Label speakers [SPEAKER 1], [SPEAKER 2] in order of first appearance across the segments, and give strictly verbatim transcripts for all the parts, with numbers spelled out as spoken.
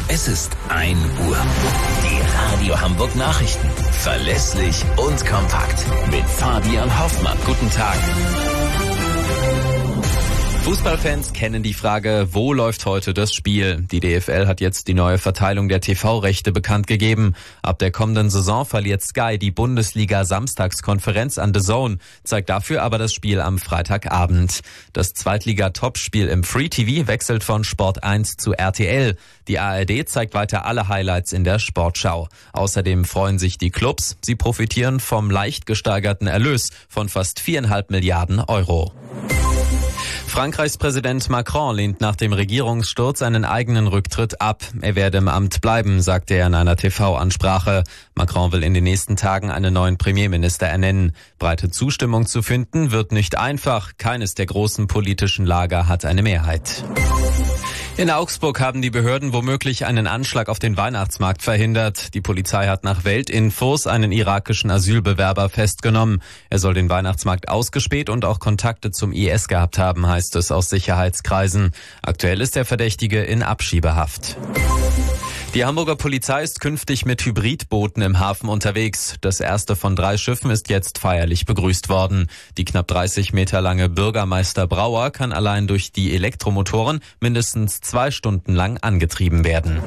[SPEAKER 1] Es ist ein Uhr. Die Radio Hamburg Nachrichten. Verlässlich und kompakt. Mit Fabian Hoffmann. Guten Tag.
[SPEAKER 2] Fußballfans kennen die Frage, wo läuft heute das Spiel? Die D F L hat jetzt die neue Verteilung der T V-Rechte bekannt gegeben. Ab der kommenden Saison verliert Sky die Bundesliga-Samstagskonferenz an D A Z N, zeigt dafür aber das Spiel am Freitagabend. Das Zweitliga-Topspiel im Free-T V wechselt von Sport eins zu R T L. Die A R D zeigt weiter alle Highlights in der Sportschau. Außerdem freuen sich die Clubs. Sie profitieren vom leicht gesteigerten Erlös von fast viereinhalb Milliarden Euro. Frankreichs Präsident Macron lehnt nach dem Regierungssturz einen eigenen Rücktritt ab. Er werde im Amt bleiben, sagte er in einer T V-Ansprache. Macron will in den nächsten Tagen einen neuen Premierminister ernennen. Breite Zustimmung zu finden wird nicht einfach. Keines der großen politischen Lager hat eine Mehrheit. In Augsburg haben die Behörden womöglich einen Anschlag auf den Weihnachtsmarkt verhindert. Die Polizei hat nach Weltinfos einen irakischen Asylbewerber festgenommen. Er soll den Weihnachtsmarkt ausgespäht und auch Kontakte zum I S gehabt haben, heißt es aus Sicherheitskreisen. Aktuell ist der Verdächtige in Abschiebehaft. Die Hamburger Polizei ist künftig mit Hybridbooten im Hafen unterwegs. Das erste von drei Schiffen ist jetzt feierlich begrüßt worden. Die knapp dreißig Meter lange Bürgermeister Brauer kann allein durch die Elektromotoren mindestens zwei Stunden lang angetrieben werden.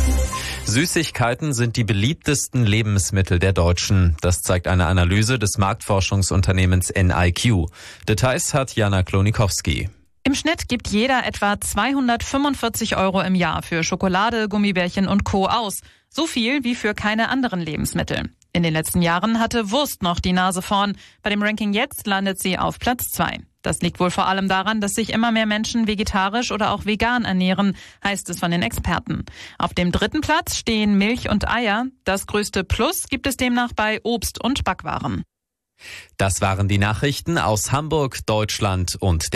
[SPEAKER 2] Süßigkeiten sind die beliebtesten Lebensmittel der Deutschen. Das zeigt eine Analyse des Marktforschungsunternehmens N I Q. Details hat Jana Klonikowski.
[SPEAKER 3] Im Schnitt gibt jeder etwa zweihundertfünfundvierzig Euro im Jahr für Schokolade, Gummibärchen und Co. aus. So viel wie für keine anderen Lebensmittel. In den letzten Jahren hatte Wurst noch die Nase vorn. Bei dem Ranking jetzt landet sie auf Platz zwei. Das liegt wohl vor allem daran, dass sich immer mehr Menschen vegetarisch oder auch vegan ernähren, heißt es von den Experten. Auf dem dritten Platz stehen Milch und Eier. Das größte Plus gibt es demnach bei Obst und Backwaren.
[SPEAKER 2] Das waren die Nachrichten aus Hamburg, Deutschland und